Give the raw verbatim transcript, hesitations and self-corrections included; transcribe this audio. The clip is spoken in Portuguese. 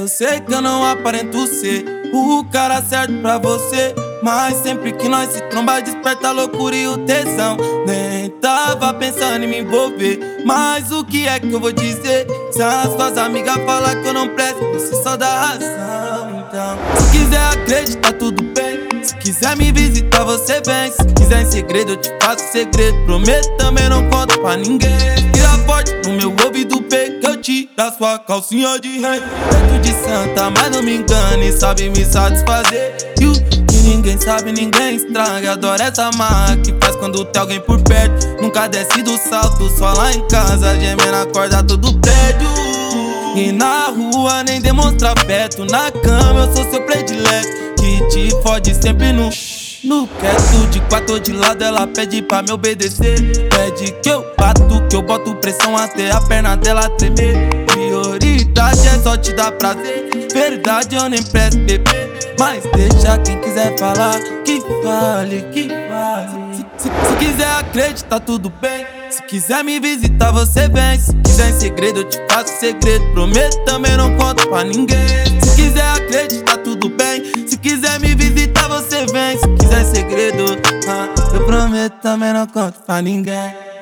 Eu sei que eu não aparento ser o cara certo pra você, mas sempre que nós se tromba desperta a loucura e o tesão. Nem tava pensando em me envolver, mas o que é que eu vou dizer? Se as suas amigas falam que eu não presto, você só dá razão. Então, se quiser acreditar tudo bem, se quiser me visitar você vem. Se quiser em segredo eu te faço segredo, prometo também não conto pra ninguém. Tira forte no meu ouvido bem que eu tiro a sua calcinha de rei. Peito de santa, mas não me engane, sabe me satisfazer. E o que ninguém sabe, ninguém estraga. Adoro essa marra que faz quando tem alguém por perto. Nunca desce do salto, só lá em casa, gemendo a corda todo prédio. E na rua nem demonstra afeto, na cama eu sou seu predileto, que te fode sempre no no quieto, de quatro ou de lado ela pede pra me obedecer. Pede que eu bato, que eu boto pressão até a perna dela tremer. Prioridade é só te dar prazer, verdade eu nem presto bebê. Mas deixa quem quiser falar, que fale, que fale. Se, se, se quiser acreditar tudo bem, se quiser me visitar você vem. Se quiser em segredo eu te faço segredo, prometo também não conto pra ninguém. Se quiser acreditar tudo bem, se quiser me visitar você vem. Se quiser segredo, ah, eu prometo também não conto pra ninguém.